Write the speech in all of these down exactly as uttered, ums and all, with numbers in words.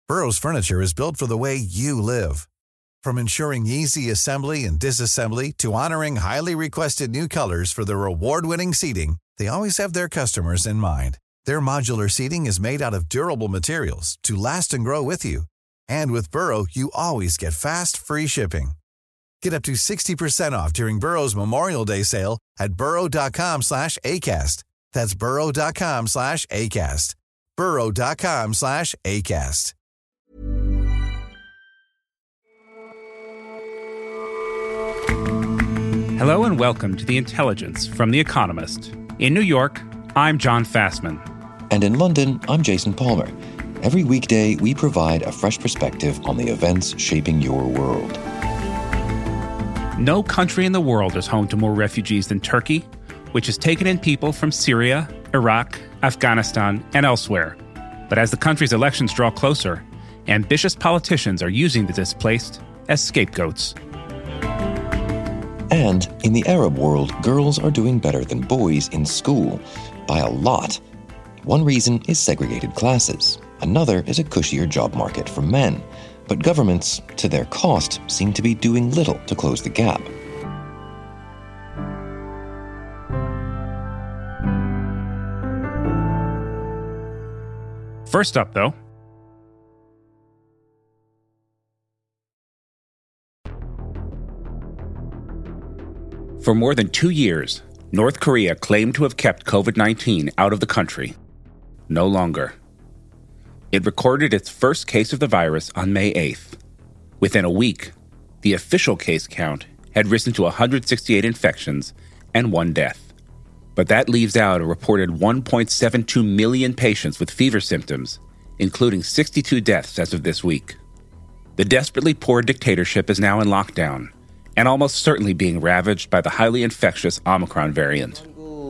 Burrow's furniture is built for the way you live. From ensuring easy assembly and disassembly to honoring highly requested new colors for their award-winning seating, they always have their customers in mind. Their modular seating is made out of durable materials to last and grow with you. And with Burrow, you always get fast, free shipping. Get up to sixty percent off during Burrow's Memorial Day sale at burrow.com slash ACAST. That's burrow.com slash ACAST. burrow.com slash ACAST. Hello and welcome to The Intelligence from The Economist. In New York, I'm John Fassman. And in London, I'm Jason Palmer. Every weekday, we provide a fresh perspective on the events shaping your world. No country in the world is home to more refugees than Turkey, which has taken in people from Syria, Iraq, Afghanistan, and elsewhere. But as the country's elections draw closer, ambitious politicians are using the displaced as scapegoats. And in the Arab world, girls are doing better than boys in school, by a lot. One reason is segregated classes. Another is a cushier job market for men. But governments, to their cost, seem to be doing little to close the gap. First up, though, for more than two years, North Korea claimed to have kept covid nineteen out of the country. No longer. It recorded its first case of the virus on May eighth. Within a week, the official case count had risen to one hundred sixty-eight infections and one death. But that leaves out a reported one point seven two million patients with fever symptoms, including sixty-two deaths as of this week. The desperately poor dictatorship is now in lockdown, and almost certainly being ravaged by the highly infectious Omicron variant.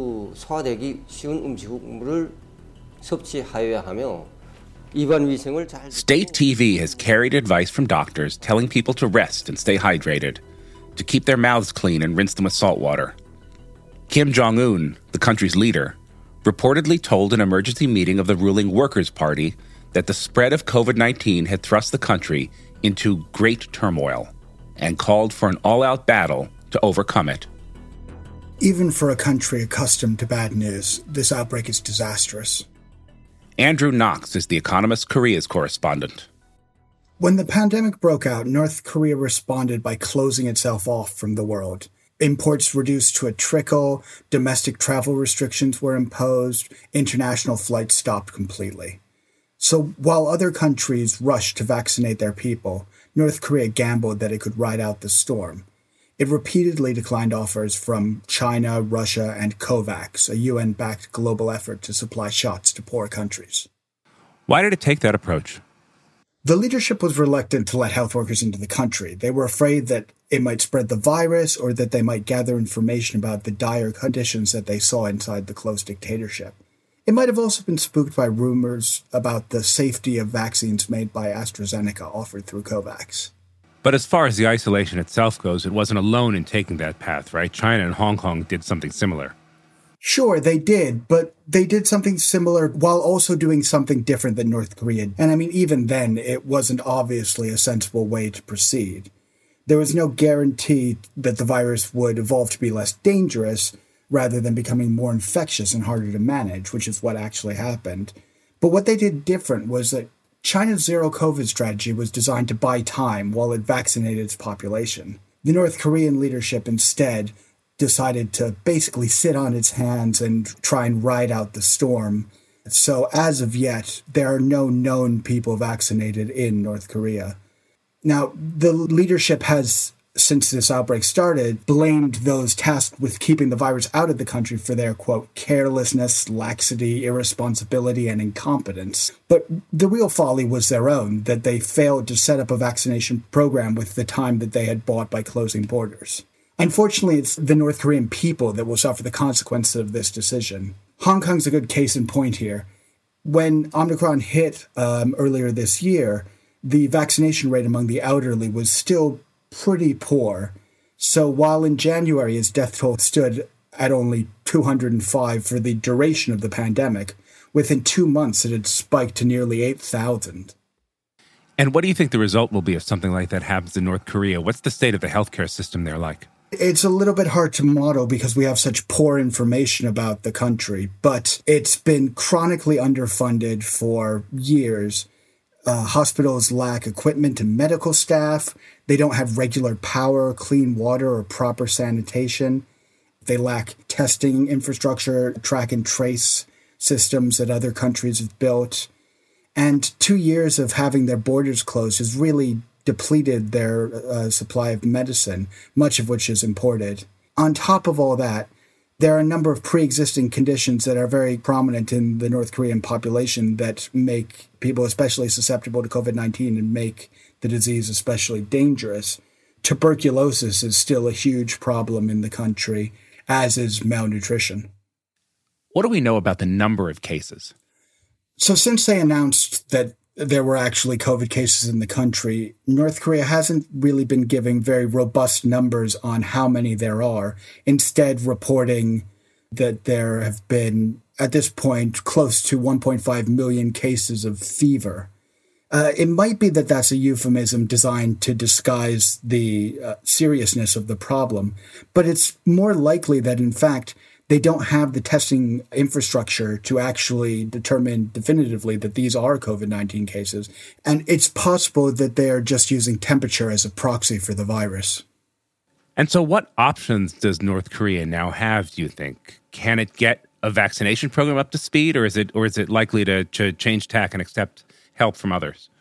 State T V has carried advice from doctors telling people to rest and stay hydrated, to keep their mouths clean and rinse them with salt water. Kim Jong-un, the country's leader, reportedly told an emergency meeting of the ruling Workers' Party that the spread of covid nineteen had thrust the country into great turmoil and called for an all-out battle to overcome it. Even for a country accustomed to bad news, this outbreak is disastrous. Andrew Knox is The Economist's Korea's correspondent. When the pandemic broke out, North Korea responded by closing itself off from the world. Imports reduced to a trickle, domestic travel restrictions were imposed, international flights stopped completely. So while other countries rushed to vaccinate their people, North Korea gambled that it could ride out the storm. It repeatedly declined offers from China, Russia, and COVAX, a U N-backed global effort to supply shots to poor countries. Why did it take that approach? The leadership was reluctant to let health workers into the country. They were afraid that it might spread the virus or that they might gather information about the dire conditions that they saw inside the closed dictatorship. It might have also been spooked by rumors about the safety of vaccines made by AstraZeneca offered through COVAX. But as far as the isolation itself goes, it wasn't alone in taking that path, right? China and Hong Kong did something similar. Sure, they did, but they did something similar while also doing something different than North Korea. And I mean, even then, it wasn't obviously a sensible way to proceed. There was no guarantee that the virus would evolve to be less dangerous rather than becoming more infectious and harder to manage, which is what actually happened. But what they did different was that China's zero-COVID strategy was designed to buy time while it vaccinated its population. The North Korean leadership instead decided to basically sit on its hands and try and ride out the storm. So as of yet, there are no known people vaccinated in North Korea. Now, the leadership has, since this outbreak started, blamed those tasked with keeping the virus out of the country for their, quote, carelessness, laxity, irresponsibility, and incompetence. But the real folly was their own, that they failed to set up a vaccination program with the time that they had bought by closing borders. Unfortunately, it's the North Korean people that will suffer the consequences of this decision. Hong Kong's a good case in point here. When Omicron hit um, earlier this year, the vaccination rate among the elderly was still pretty poor. So while in January its death toll stood at only two hundred five for the duration of the pandemic, within two months it had spiked to nearly eight thousand. And what do you think the result will be if something like that happens in North Korea? What's the state of the healthcare system there like? It's a little bit hard to model because we have such poor information about the country, but it's been chronically underfunded for years. Uh, hospitals lack equipment and medical staff. They don't have regular power, clean water, or proper sanitation. They lack testing infrastructure, track and trace systems that other countries have built. And two years of having their borders closed has really depleted their uh, supply of medicine, much of which is imported. On top of all that, there are a number of pre-existing conditions that are very prominent in the North Korean population that make people especially susceptible to covid nineteen and make the disease especially dangerous. Tuberculosis is still a huge problem in the country, as is malnutrition. What do we know about the number of cases? So since they announced that there were actually COVID cases in the country, North Korea hasn't really been giving very robust numbers on how many there are, instead reporting that there have been, at this point, close to one point five million cases of fever. Uh, it might be that that's a euphemism designed to disguise the uh, seriousness of the problem, but it's more likely that, in fact, they don't have the testing infrastructure to actually determine definitively that these are covid nineteen cases. And it's possible that they are just using temperature as a proxy for the virus. And so what options does North Korea now have, do you think? Can it get a vaccination program up to speed, or is it or is it likely to, to change tack and accept help from others?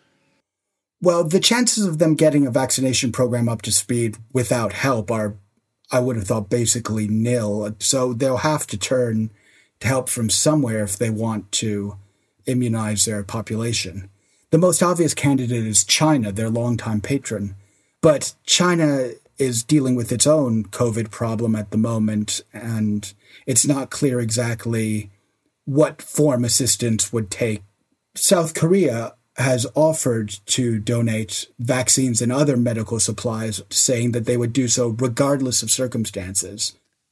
Well, the chances of them getting a vaccination program up to speed without help are, I would have thought, basically nil. So they'll have to turn to help from somewhere if they want to immunize their population. The most obvious candidate is China, their longtime patron. But China is dealing with its own COVID problem at the moment, and it's not clear exactly what form assistance would take. South Korea has offered to donate vaccines and other medical supplies, saying that they would do so regardless of circumstances.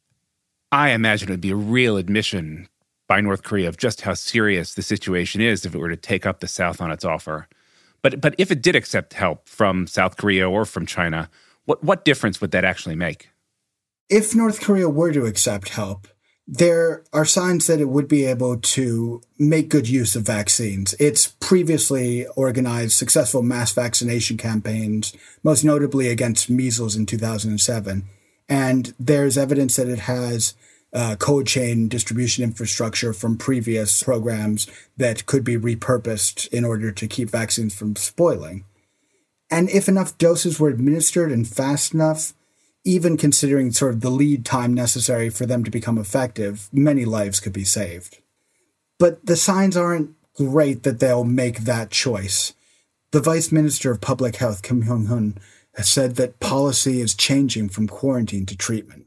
I imagine it would be a real admission by North Korea of just how serious the situation is if it were to take up the South on its offer. But but if it did accept help from South Korea or from China, what, what difference would that actually make? If North Korea were to accept help, there are signs that it would be able to make good use of vaccines. It's previously organized successful mass vaccination campaigns, most notably against measles in two thousand seven. And there's evidence that it has uh, cold chain distribution infrastructure from previous programs that could be repurposed in order to keep vaccines from spoiling. And if enough doses were administered and fast enough, even considering sort of the lead time necessary for them to become effective, many lives could be saved. But the signs aren't great that they'll make that choice. The Vice Minister of Public Health, Kim Hyung-hun, has said that policy is changing from quarantine to treatment.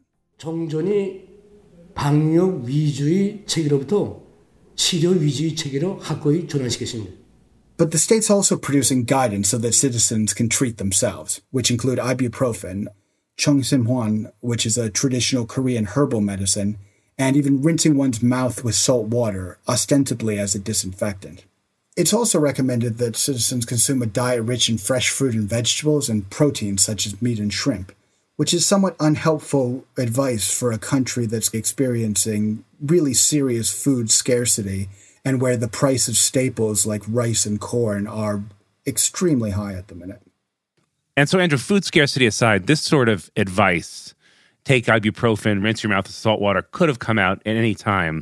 정전이 방역 위주의 체계로부터 치료 위주의 체계로 확고히 전환시켰습니다. But the state's also producing guidance so that citizens can treat themselves, which include ibuprofen, Chongsimhwan, which is a traditional Korean herbal medicine, and even rinsing one's mouth with salt water, ostensibly as a disinfectant. It's also recommended that citizens consume a diet rich in fresh fruit and vegetables and proteins such as meat and shrimp, which is somewhat unhelpful advice for a country that's experiencing really serious food scarcity and where the price of staples like rice and corn are extremely high at the minute. And so, Andrew, food scarcity aside, this sort of advice, take ibuprofen, rinse your mouth with salt water, could have come out at any time.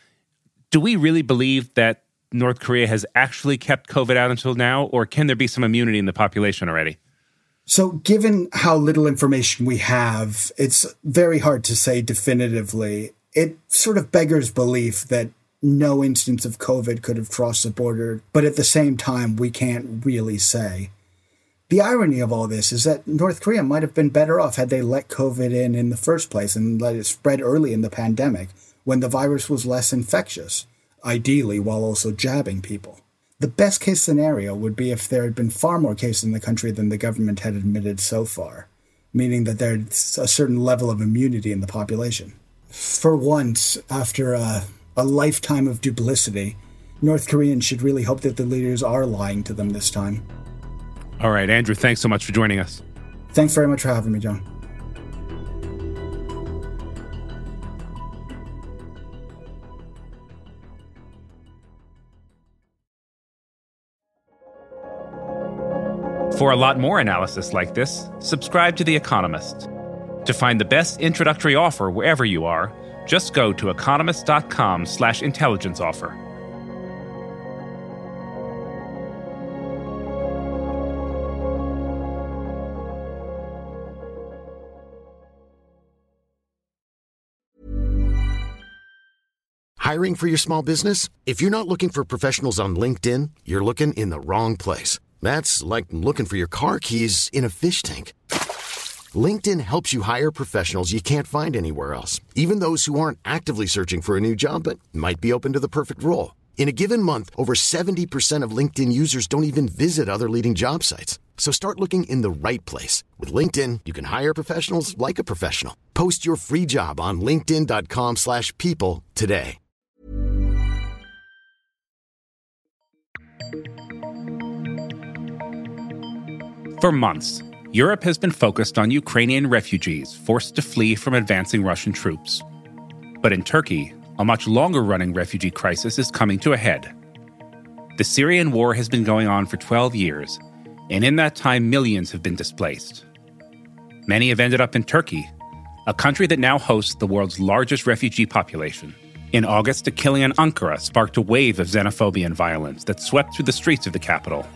Do we really believe that North Korea has actually kept COVID out until now, or can there be some immunity in the population already? So given how little information we have, it's very hard to say definitively. It sort of beggars belief that no instance of COVID could have crossed the border, but at the same time, we can't really say. The irony of all this is that North Korea might have been better off had they let COVID in in the first place and let it spread early in the pandemic when the virus was less infectious, ideally while also jabbing people. The best case scenario would be if there had been far more cases in the country than the government had admitted so far, meaning that there's a certain level of immunity in the population. For once, after a, a lifetime of duplicity, North Koreans should really hope that the leaders are lying to them this time. All right, Andrew, thanks so much for joining us. Thanks very much for having me, John. For a lot more analysis like this, subscribe to The Economist. To find the best introductory offer wherever you are, just go to economist.com slash intelligence offer. Hiring for your small business? If you're not looking for professionals on LinkedIn, you're looking in the wrong place. That's like looking for your car keys in a fish tank. LinkedIn helps you hire professionals you can't find anywhere else, even those who aren't actively searching for a new job but might be open to the perfect role. In a given month, over seventy percent of LinkedIn users don't even visit other leading job sites. So start looking in the right place. With LinkedIn, you can hire professionals like a professional. Post your free job on linkedin.com slash people today. For months, Europe has been focused on Ukrainian refugees forced to flee from advancing Russian troops. But in Turkey, a much longer-running refugee crisis is coming to a head. The Syrian war has been going on for twelve years, and in that time millions have been displaced. Many have ended up in Turkey, a country that now hosts the world's largest refugee population. In August, a killing in Ankara sparked a wave of xenophobia and violence that swept through the streets of the capital.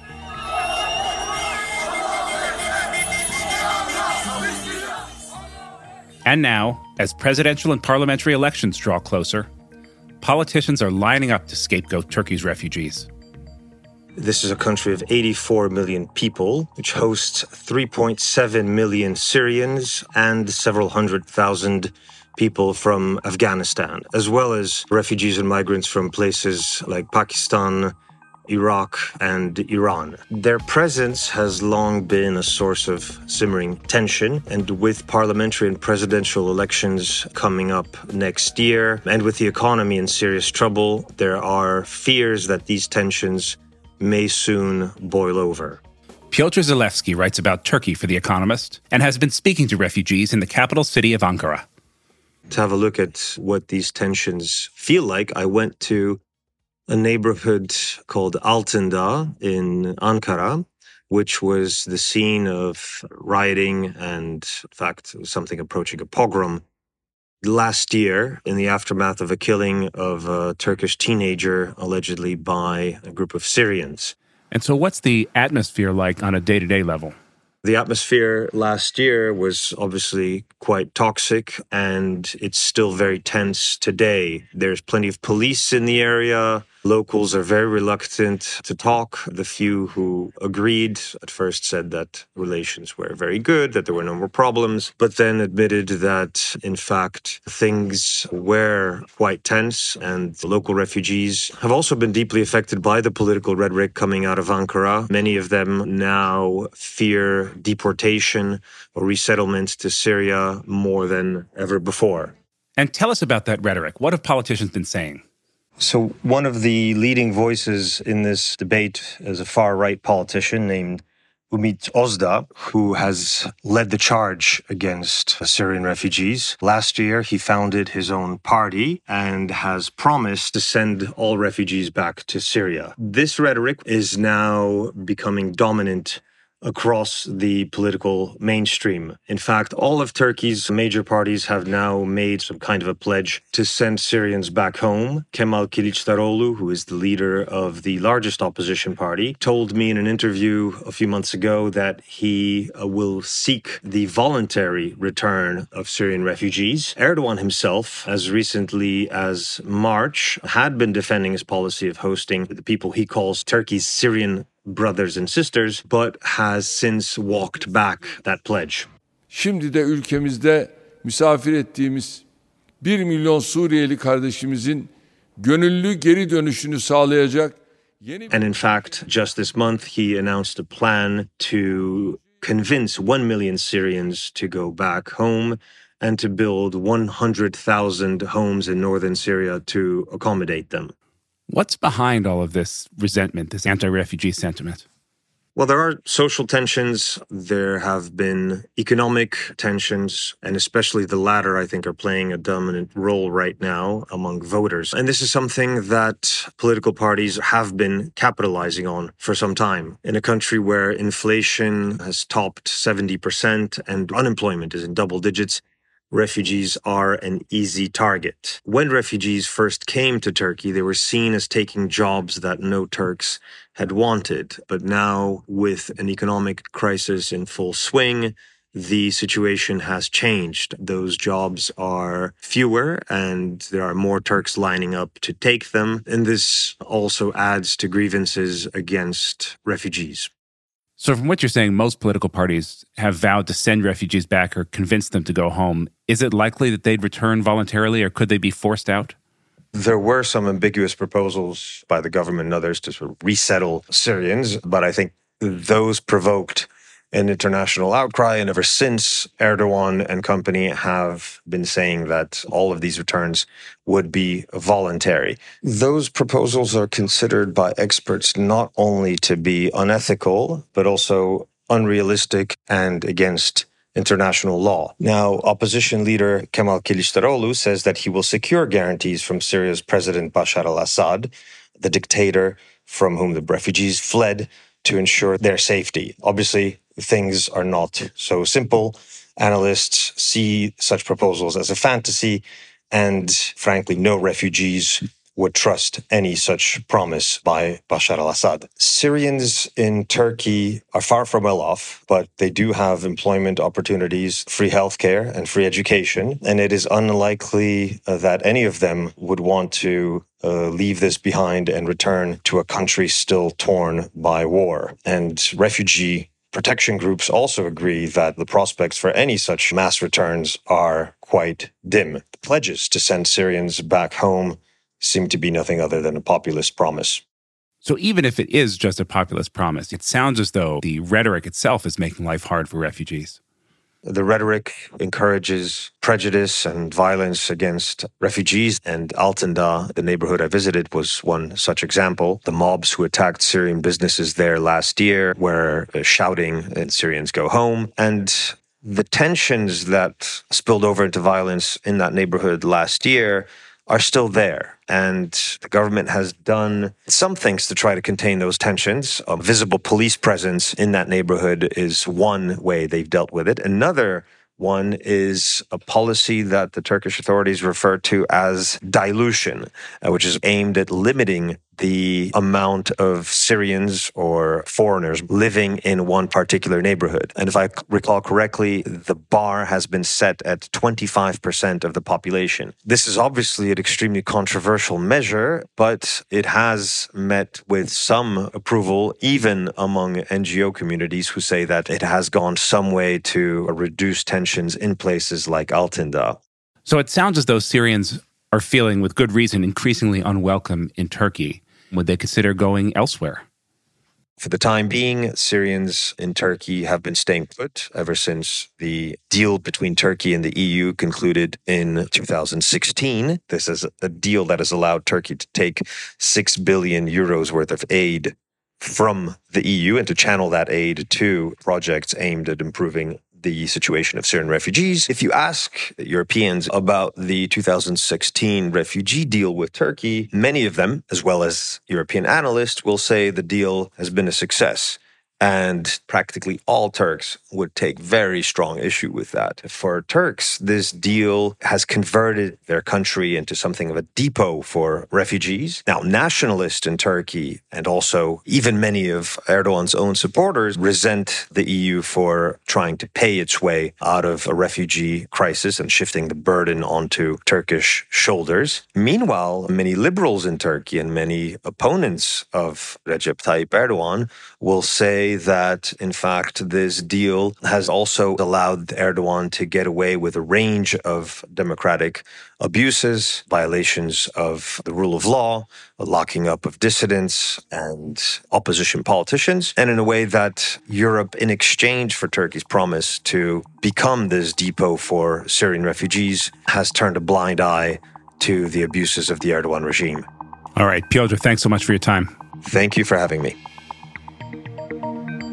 And now, as presidential and parliamentary elections draw closer, politicians are lining up to scapegoat Turkey's refugees. This is a country of eighty-four million people, which hosts three point seven million Syrians and several hundred thousand people from Afghanistan, as well as refugees and migrants from places like Pakistan, Iraq, and Iran. Their presence has long been a source of simmering tension, and with parliamentary and presidential elections coming up next year, and with the economy in serious trouble, there are fears that these tensions may soon boil over. Piotr Zalewski writes about Turkey for The Economist and has been speaking to refugees in the capital city of Ankara. To have a look at what these tensions feel like, I went to a neighborhood called Altındağ in Ankara, which was the scene of rioting and, in fact, something approaching a pogrom last year in the aftermath of a killing of a Turkish teenager, allegedly by a group of Syrians. And so what's the atmosphere like on a day-to-day level? The atmosphere last year was obviously quite toxic, and it's still very tense today. There's plenty of police in the area. Locals are very reluctant to talk. The few who agreed at first said that relations were very good, that there were no more problems, but then admitted that, in fact, things were quite tense, and the local refugees have also been deeply affected by the political rhetoric coming out of Ankara. Many of them now fear deportation or resettlement to Syria more than ever before. And tell us about that rhetoric. What have politicians been saying? So one of the leading voices in this debate is a far-right politician named Ümit Özdağ, who has led the charge against Syrian refugees. Last year, he founded his own party and has promised to send all refugees back to Syria. This rhetoric is now becoming dominant across the political mainstream. In fact, all of Turkey's major parties have now made some kind of a pledge to send Syrians back home. Kemal Kılıçdaroğlu, who is the leader of the largest opposition party, told me in an interview a few months ago that he uh, will seek the voluntary return of Syrian refugees. Erdogan himself, as recently as March, had been defending his policy of hosting the people he calls Turkey's Syrian brothers and sisters, but has since walked back that pledge. Şimdi de ülkemizde misafir ettiğimiz bir milyon Suriyeli kardeşimizin gönüllü geri dönüşünü sağlayacak yeni And in fact, just this month, he announced a plan to convince one million Syrians to go back home and to build one hundred thousand homes in northern Syria to accommodate them. What's behind all of this resentment, this anti-refugee sentiment? Well, there are social tensions. There have been economic tensions, and especially the latter, I think, are playing a dominant role right now among voters. And this is something that political parties have been capitalizing on for some time. In a country where inflation has topped seventy percent and unemployment is in double digits, refugees are an easy target. When refugees first came to Turkey, they were seen as taking jobs that no Turks had wanted. But now, with an economic crisis in full swing, the situation has changed. Those jobs are fewer and there are more Turks lining up to take them. And this also adds to grievances against refugees. So from what you're saying, most political parties have vowed to send refugees back or convince them to go home. Is it likely that they'd return voluntarily, or could they be forced out? There were some ambiguous proposals by the government and others to sort of resettle Syrians, but I think those provoked an international outcry. And ever since, Erdogan and company have been saying that all of these returns would be voluntary. Those proposals are considered by experts not only to be unethical, but also unrealistic and against international law. Now, opposition leader Kemal Kılıçdaroğlu says that he will secure guarantees from Syria's President Bashar al-Assad, the dictator from whom the refugees fled, to ensure their safety. Obviously, things are not so simple. Analysts see such proposals as a fantasy, and frankly, no refugees would trust any such promise by Bashar al-Assad. Syrians in Turkey are far from well off, but they do have employment opportunities, free healthcare, and free education. And it is unlikely uh, that any of them would want to uh, leave this behind and return to a country still torn by war. And refugee protection groups also agree that the prospects for any such mass returns are quite dim. The pledges to send Syrians back home seem to be nothing other than a populist promise. So even if it is just a populist promise, it sounds as though the rhetoric itself is making life hard for refugees. The rhetoric encourages prejudice and violence against refugees, and Altındağ, the neighborhood I visited, was one such example. The mobs who attacked Syrian businesses there last year were shouting, "And Syrians go home." And the tensions that spilled over into violence in that neighborhood last year are still there. And the government has done some things to try to contain those tensions. A visible police presence in that neighborhood is one way they've dealt with it. Another one is a policy that the Turkish authorities refer to as dilution, uh, which is aimed at limiting the amount of Syrians or foreigners living in one particular neighborhood. And if I recall correctly, the bar has been set at twenty-five percent of the population. This is obviously an extremely controversial measure, but it has met with some approval, even among N G O communities who say that it has gone some way to reduce tensions in places like Altındağ. So it sounds as though Syrians are feeling, with good reason, increasingly unwelcome in Turkey. Would they consider going elsewhere? For the time being, Syrians in Turkey have been staying put ever since the deal between Turkey and the E U concluded in two thousand sixteen. This is a deal that has allowed Turkey to take six billion euros worth of aid from the E U and to channel that aid to projects aimed at improving the situation of Syrian refugees. If you ask Europeans about the two thousand sixteen refugee deal with Turkey, many of them, as well as European analysts, will say the deal has been a success. And practically all Turks would take very strong issue with that. For Turks, this deal has converted their country into something of a depot for refugees. Now, nationalists in Turkey, and also even many of Erdogan's own supporters, resent the E U for trying to pay its way out of a refugee crisis and shifting the burden onto Turkish shoulders. Meanwhile, many liberals in Turkey and many opponents of Recep Tayyip Erdogan will say that, in fact, this deal has also allowed Erdogan to get away with a range of democratic abuses, violations of the rule of law, locking up of dissidents and opposition politicians, and in a way that Europe, in exchange for Turkey's promise to become this depot for Syrian refugees, has turned a blind eye to the abuses of the Erdogan regime. All right, Piotr, thanks so much for your time. Thank you for having me.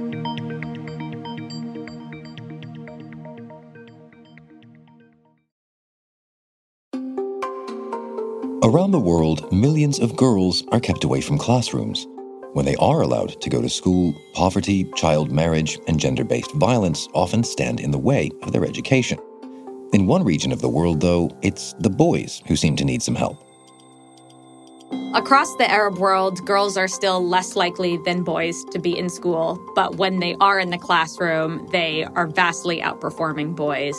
Around the world, millions of girls are kept away from classrooms. When they are allowed to go to school, poverty, child marriage, and gender-based violence often stand in the way of their education. In one region of the world, though, it's the boys who seem to need some help. Across the Arab world, girls are still less likely than boys to be in school, but when they are in the classroom, they are vastly outperforming boys.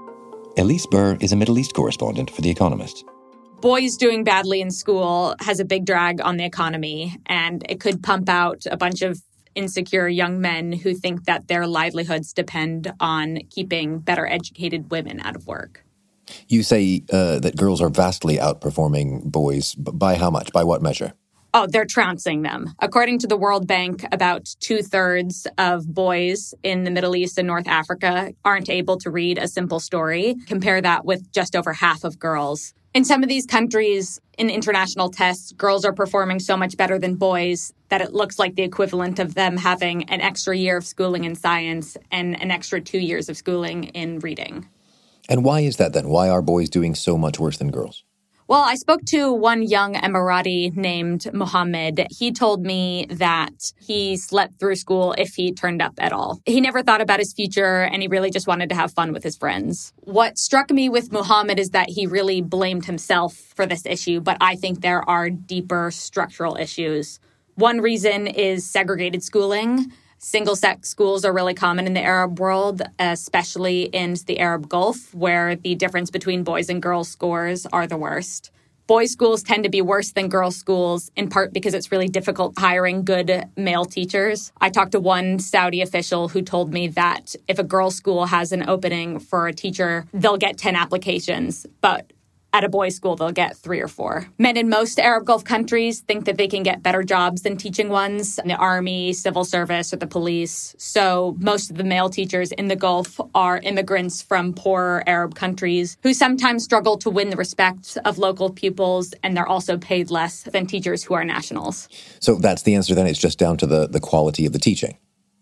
Elise Burr is a Middle East correspondent for The Economist. Boys doing badly in school has a big drag on the economy, and it could pump out a bunch of insecure young men who think that their livelihoods depend on keeping better educated women out of work. You say uh, that girls are vastly outperforming boys. By how much? By what measure? Oh, they're trouncing them. According to the World Bank, about two-thirds of boys in the Middle East and North Africa aren't able to read a simple story. Compare that with just over half of girls. In some of these countries, in international tests, girls are performing so much better than boys that it looks like the equivalent of them having an extra year of schooling in science and an extra two years of schooling in reading. And why is that then? Why are boys doing so much worse than girls? Well, I spoke to one young Emirati named Mohammed. He told me that he slept through school if he turned up at all. He never thought about his future, and he really just wanted to have fun with his friends. What struck me with Mohammed is that he really blamed himself for this issue, but I think there are deeper structural issues. One reason is segregated schooling. Single-sex schools are really common in the Arab world, especially in the Arab Gulf, where the difference between boys and girls' scores are the worst. Boys' schools tend to be worse than girls' schools, in part because it's really difficult hiring good male teachers. I talked to one Saudi official who told me that if a girls' school has an opening for a teacher, they'll get ten applications, but at a boys' school, they'll get three or four. Men in most Arab Gulf countries think that they can get better jobs than teaching ones in the army, civil service, or the police. So most of the male teachers in the Gulf are immigrants from poorer Arab countries who sometimes struggle to win the respect of local pupils, and they're also paid less than teachers who are nationals. So that's the answer then? It's just down to the, the quality of the teaching?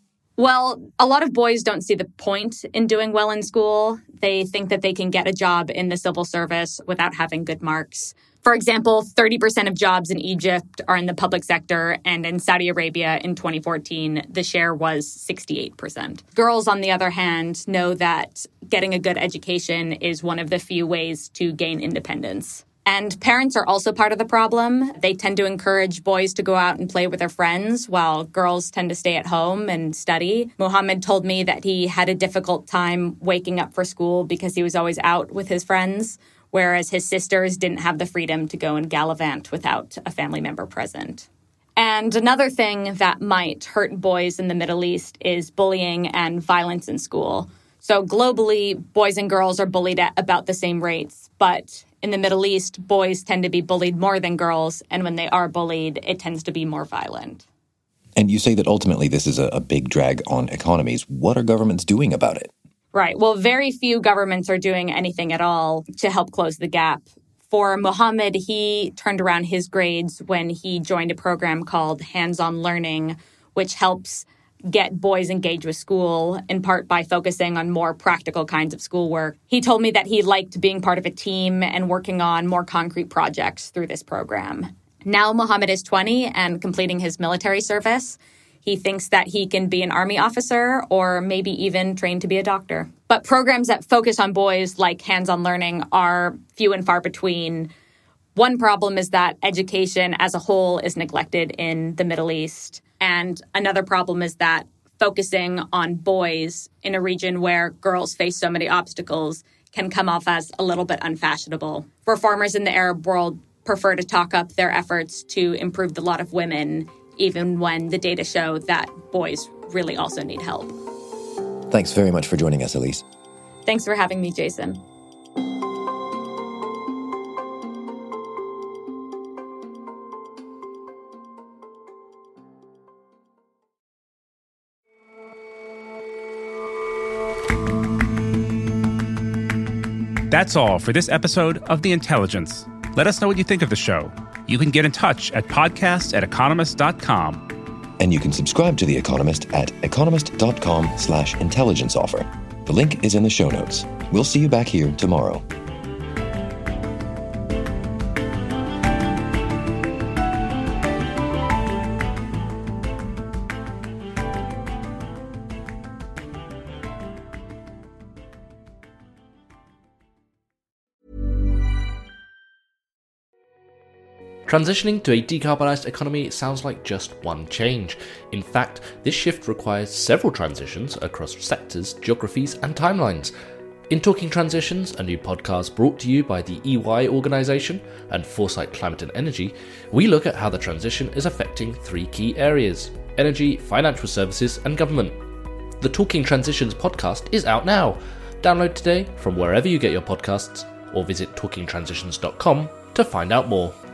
Well, a lot of boys don't see the point in doing well in school. They think that they can get a job in the civil service without having good marks. For example, thirty percent of jobs in Egypt are in the public sector, and in Saudi Arabia in twenty fourteen, the share was sixty-eight percent. Girls, on the other hand, know that getting a good education is one of the few ways to gain independence. And parents are also part of the problem. They tend to encourage boys to go out and play with their friends, while girls tend to stay at home and study. Mohammed told me that he had a difficult time waking up for school because he was always out with his friends, whereas his sisters didn't have the freedom to go and gallivant without a family member present. And another thing that might hurt boys in the Middle East is bullying and violence in school. So globally, boys and girls are bullied at about the same rates, but in the Middle East, boys tend to be bullied more than girls, and when they are bullied, it tends to be more violent. And you say that ultimately this is a, a big drag on economies. What are governments doing about it? Right. Well, very few governments are doing anything at all to help close the gap. For Mohammed, he turned around his grades when he joined a program called Hands-On Learning, which helps get boys engaged with school, in part by focusing on more practical kinds of schoolwork. He told me that he liked being part of a team and working on more concrete projects through this program. Now Mohammed is twenty and completing his military service. He thinks that he can be an army officer or maybe even train to be a doctor. But programs that focus on boys, like Hands-On Learning, are few and far between. One problem is that education as a whole is neglected in the Middle East. And another problem is that focusing on boys in a region where girls face so many obstacles can come off as a little bit unfashionable. Reformers in the Arab world prefer to talk up their efforts to improve the lot of women, even when the data show that boys really also need help. Thanks very much for joining us, Elise. Thanks for having me, Jason. That's all for this episode of The Intelligence. Let us know what you think of the show. You can get in touch at podcast at economist dot com. And you can subscribe to The Economist at economist.com slash intelligence offer. The link is in the show notes. We'll see you back here tomorrow. Transitioning to a decarbonised economy sounds like just one change. In fact, this shift requires several transitions across sectors, geographies, and timelines. In Talking Transitions, a new podcast brought to you by the E Y organisation and Foresight Climate and Energy, we look at how the transition is affecting three key areas: energy, financial services, and government. The Talking Transitions podcast is out now. Download today from wherever you get your podcasts, or visit talking transitions dot com to find out more.